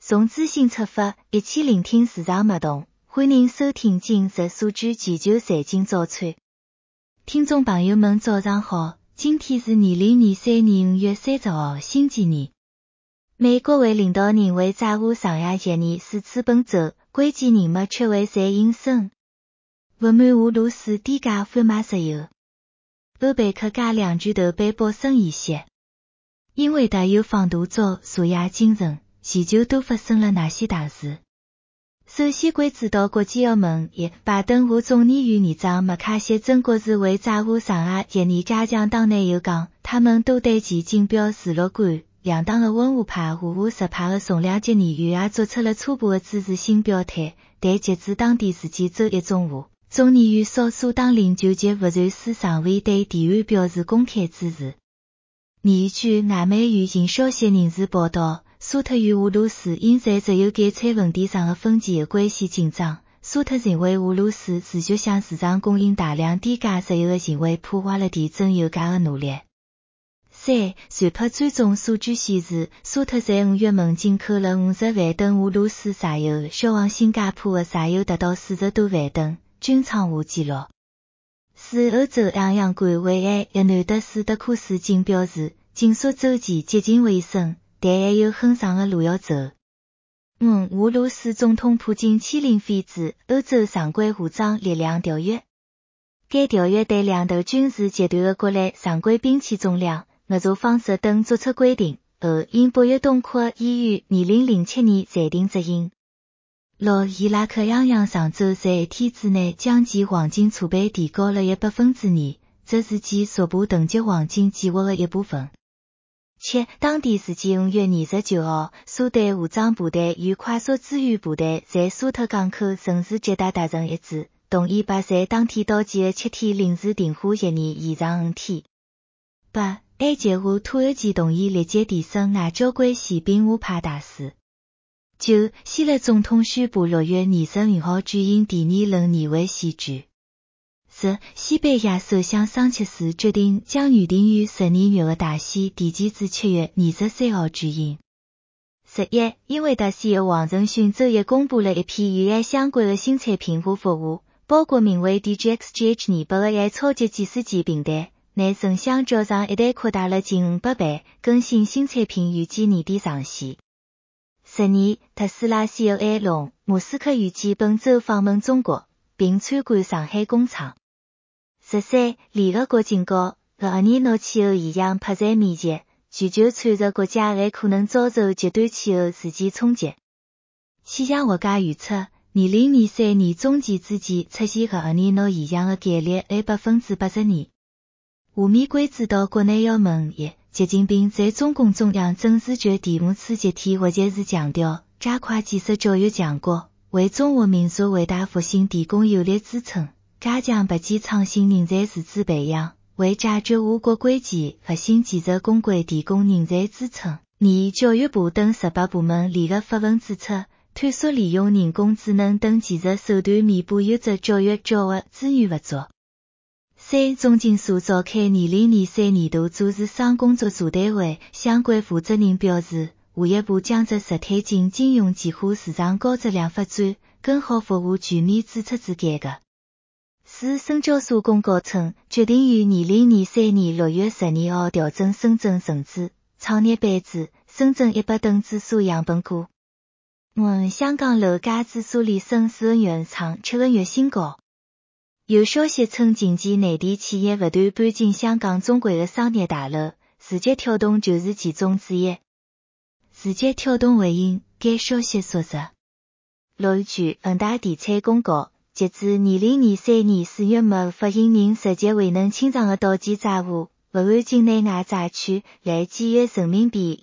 从资讯出发，一起聆听市场脉动。欢迎收听今日数据全球财经早餐。听众朋友们早上好，今天是2023年5月30号星期二。美国为领导人为债务上下协议四次奔走，关键人物却为在隐身。不满俄罗斯低价贩卖石油，欧佩克加两巨头被曝生疑嫌。因为大油放大招查亚精神，全球都发生了哪些大事？首先关注到国际澳门拜登和众议院议长麦卡锡中国是为债务上下协议加强党内又讲，他们都对其竞表示乐观。两党的温和派和务实派的重量级议员也做出了初步的支持性表态，但截至当地时间周一中午，众议院少数党领袖及福瑞斯尚未对提案表示公开支持。据外媒与新消息人士报道，沙特与俄罗斯因在石油减产问题上的分歧的关系紧张，沙特认为俄罗斯持续向市场供应大量低价石油的行为破坏了提振油价的努力。船舶追踪数据显示，沙特在5月份进口了50万吨俄罗斯石油，销往新加坡的石油达到40多万吨，均创下纪录。欧洲央行官维埃约南德斯德库斯仅表示，紧缩周期接近尾声，但还有很长的路要走。俄罗斯总统普京签订废止欧洲常规武装力量条约。该条约对两头军事集团的国内常规兵器重量、合作方式等作出规定，因8月东扩已于2007年暂停执行。伊拉克央行上周在一天之内将其黄金储备提高了2%，这是其逐步囤积黄金计划的一部分。当地时间5月29号，沙特武装部队与快速支援部队在沙特港口城市捷达达成一致，同意把在当天到期的7天临时停火协议延长5天。埃及和土耳其同意立即提升外交关系并无派大使。希腊总统宣布6月25号举行第2轮议会选举。西班牙首相桑切斯决定将原定于12月的大选提前至7月23号举行。因为大选的王承勋周一公布了一批与 AI 相关的新产品和服务，包括名为 DGX-GH200 的 AI 超级计算机平台，内成像较上一代扩大了近500倍，更新新产品预计年底上线。特斯拉 CEO 埃隆·马斯克预计本周访问中国，并参观上海工厂。联合国警告，厄尼诺气候现象迫在眉睫，全球30国家还可能遭受极端气候事件冲击。气象学家预测，2023年中期之前出现厄尼诺现象的概率为82%。下面关注到国内要闻。习近平在中共中央政治局第5次集体会议时强调，加快建设教育强国，为中华民族伟大复兴提供有力支撑，加强拔尖创新人才素质培养，为解决我国关键核心技术攻关提供人才支撑。教育部等18部门联合发文指出，探索利用人工智能等技术手段弥补优质教育教学资源不足。中经所召开2023年度做事双工作座谈会，相关负责人表示，下一步将着实推进金融计划市场高质量发展，更好服务全面注册制改革。深交所公告称，决定于2023年6月12号调整深圳成指、创业板指、深圳100等指数样本股。香港楼价指数连升4个月，创7个月新高。有消息称，近期内地企业不断搬进香港中国的商业大楼，字节跳动就是其中之一。字节跳动回应该消息属实。据恒大地产公告，截至2023年4月末，发行人实际未能清偿的到期债务，不含境内外债券，累计约人民币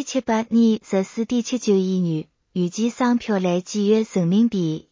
2714.79亿元，预计商票累计约人民币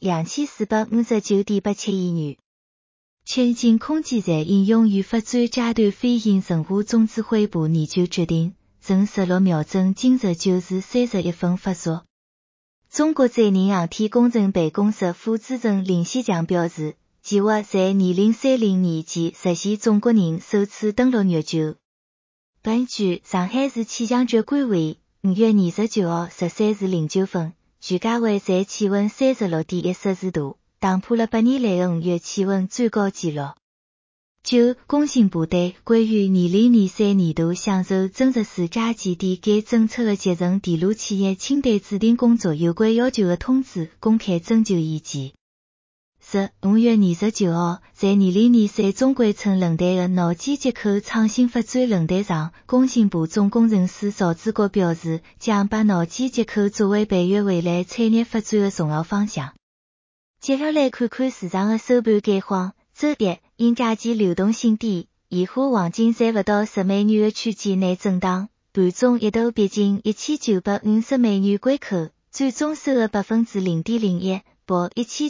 2459.87亿元。全景空间站应用于发展阶段飞行任务种子汇报研究决定，曾16秒整今日9时31分发出。中国载人航天工程办公室副主任林希强表示，计划在2030年前实现中国人首次登陆月球。据上海市气象局官微5月29号13时09分， 全家为在气温 36.1 摄氏度，打破了8年来的5月气温最高纪录。9. 工信部对关于2023年度享受增值税债基点该政策的集成电路企业清单指定工作有关要求的通知公开征求意见。5月29号，在2023中关村论坛的脑机接口创新发展论坛上，工信部总工程师邵志国表示，将把脑机接口作为培育未来产业发展的重要方向。接下来看看市场的收盘概况。周一，因价钱流动性低，现货黄金在不到10美元的区间内震荡，盘中一度逼近1950美元关口，最终收了 0.01%， 报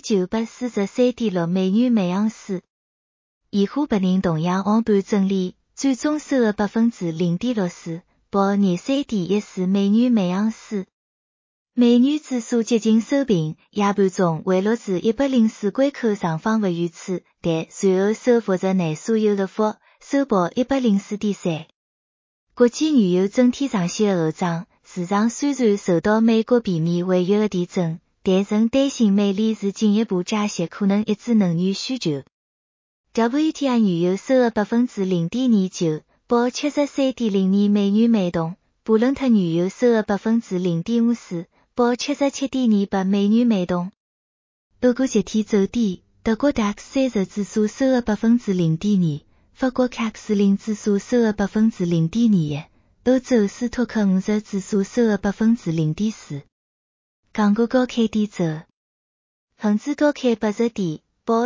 1943.6 美元每盎司。现货白银同样横盘整理，最终收了 0.64%， 报 23.14 美元每盎司。美元指数接近收平，夜盘中回落至104关口上方不远处，但随后收复着内所有的幅，收报 104.3。国际原油整体上线的后涨，市场虽然受到美国避免违约的提振，但仍担心美联储进一步加息可能抑制能源需求。WTI 原油收了 0.29%， 报 73.02 美元每桶，布伦特原油收了 0.54%， 报 77.28 美元每桶。欧股集体走低，德国 DAX 30指数收了 0.2%， 法国 CAC 40指数收了 0.01%， 欧洲斯托克50指数收了 0.4%。港股高开低走，恒指高开80点，报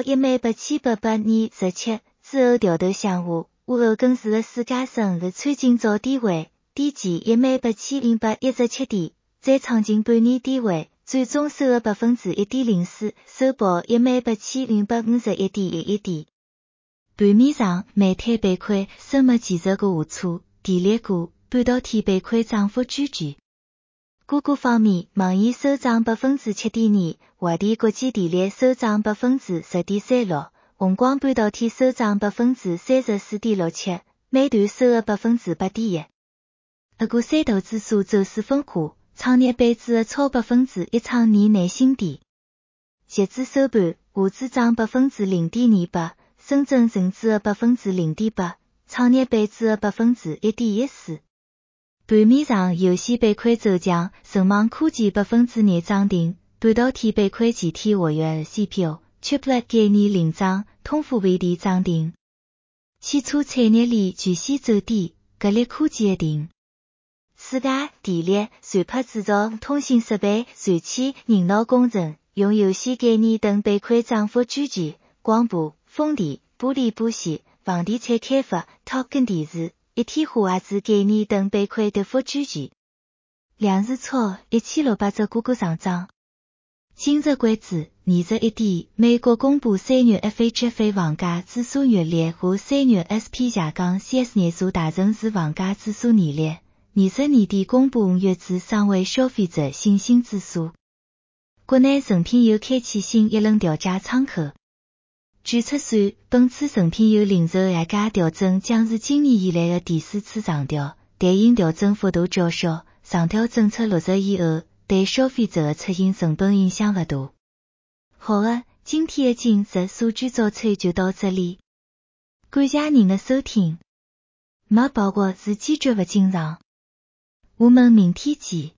18,827， 之后调头向下，午后更是了世界升的穿进早低位，低见 18,517 点，再创进半年低位，最终收了 1.04%， 收报 18,551.11 点。盘面上，煤炭板块生物技术股下挫，电力股、半导体板块涨幅居前。个股方面，网易收涨 7.2%， 华电国际电力收涨 10.36%， 宏光半导体收涨 34.67%， 美团收了 8.1%。俄股三大指数走势分化，创业板指的超 1% 创年内新低。截至收盘，沪指涨 0.28%， 深圳成指的 0.8%， 创业板指的 1.14%。盘面上，游戏板块走强，神网科技 2% 涨停，半导体板块集体活跃 CPU、Chiplet 概念领涨，通富微电涨停。汽车产业链全线走低，格力科技一停。世界电力、船舶制造、通信设备、船企、人脑工程、用游戏概念等板块涨幅居前，广播、风电、玻璃保险、房地产开发、Top 跟电视、一体化外资概念等板块跌幅居前。两市超1600只个股上涨。今日关注21点，美国公布3月 FHFA 房价指数月率和3月 SP 下港 CS 廿数大城市房价指数年率。20年底公布5月至商位消费者信心指数。国内诚品油开启新一轮调价窗口。据测算，本次诚品油零售价格调整将是今年以来的第4次上调，但因调整幅度较小，上调政策落实以后，对消费者的出行成本影响不大。好的，今天的今日数据早餐就到这里。感谢您的收听。没包括是坚决不经常。我们明天见。